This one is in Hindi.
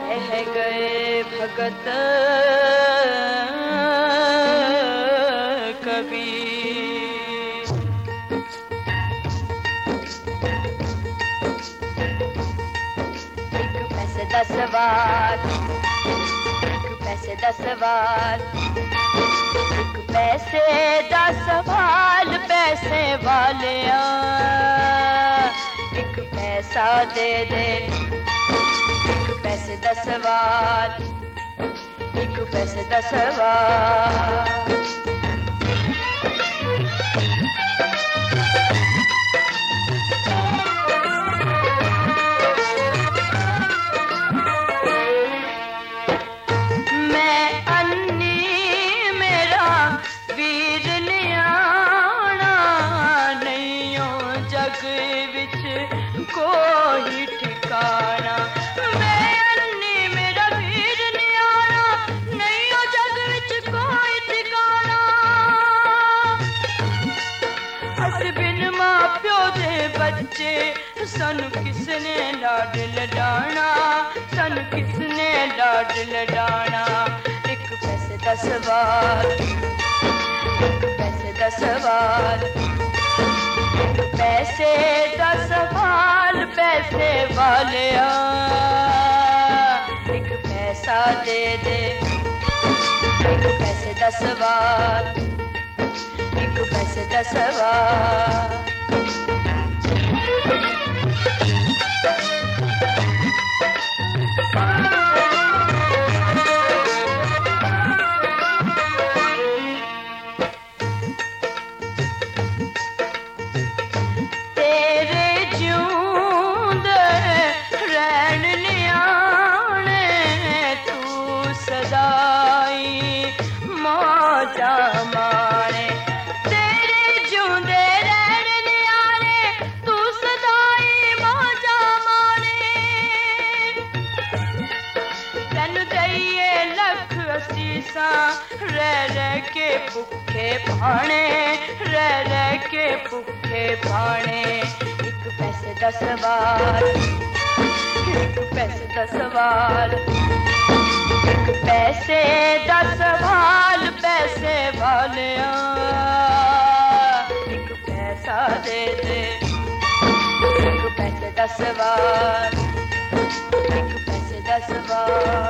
रह गए भगत कबीर। एक पैसे 10 बार, एक पैसे 10 बार, एक पैसे 10 सवाल पैसे वालिया, एक पैसा दे दे, एक पैसे 10 बार, एक पैसे 10 बार। कोई ठिकाना मैं अन्नी मेरा वीर न्यारा, नहीं हो जग विच कोई ठिकाना। अस बिन मां प्यो दे बच्चे, सानू किसने लाड लडाना, सानू किसने लाड लडाना। एक पैसे 10 बार, एक पैसे 10 बार, पैसे 10 सवाल पैसे वालिया, एक पैसा दे दे, एक पैसे 10 बार, एक पैसे 10 बार। रह रह के भुखे भाने, रह रह के भुखे भाने। एक पैसे 10 बार, एक पैसे 10 बार, एक पैसे 10 सवाल पैसे वालिया, एक पैसा दे दे, एक पैसे 10 बार, एक पैसे 10 बार।